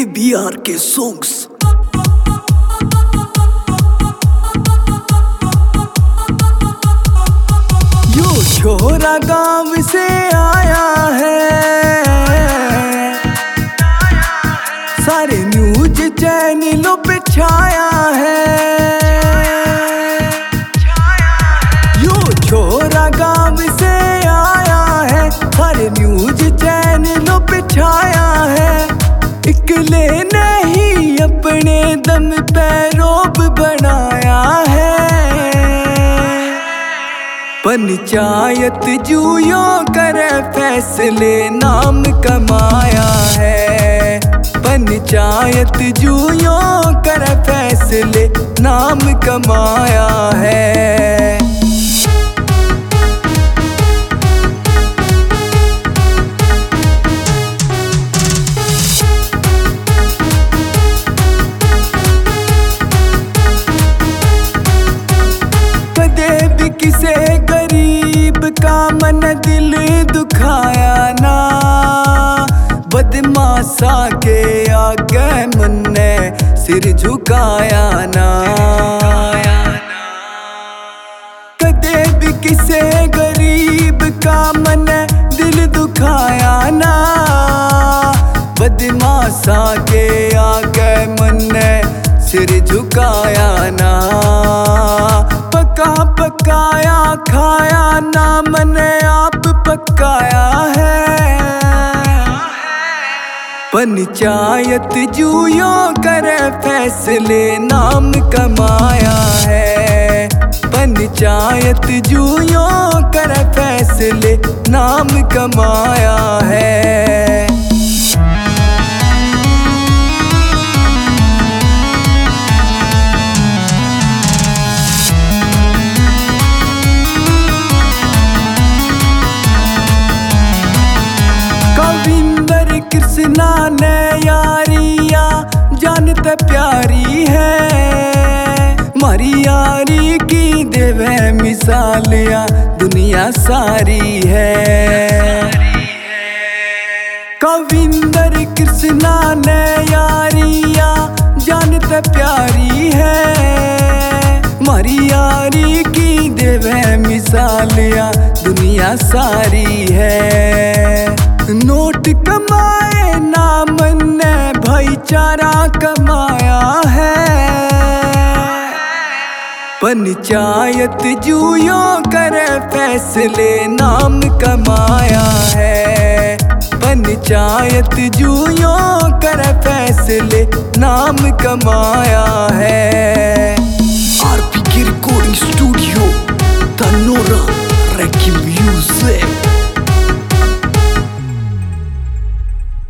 ABRK songs। यो छोरा गांव से आया है, सारे न्यूज चैनलों पे छाया है। यो छोरा गांव से आया है, सारे न्यूज चैनलों पे छाया है। इकले नहीं अपने दम पे रोब बनाया है। पंचायत जूयों करे फैसले नाम कमाया है। पंचायत जूयों करे फैसले नाम कमाया है। किसे गरीब का मन दिल दुखाया ना, बदमाशा के आगे मन ने सिर झुकाया ना। कदे भी किसे गरीब का मन दिल दुखाया ना, बदमाशा के आगे मन ने सिर झुकाया ना। पकाया खाया ना मने आप पकाया है। पंचायत जूयों करे फैसले नाम कमाया है। पंचायत जूयों करे फैसले नाम कमाया है। कृष्णा ने यारिया जानते प्यारी है। मारी यारी की देवे मिसालिया दुनिया सारी है। कविंदर कृष्णा ने यारिया जानते प्यारी है। मारी यारी की देवे मिसालिया दुनिया सारी है। नोट कमाए नाम ने भाईचारा कमाया है। पंचायत जूयों करे फैसले नाम कमाया है। पंचायत जूयों करे फैसले नाम कमाया है। RPK रिकॉर्डिंग स्टूडियो, तनोरा रेकी म्यूजिक।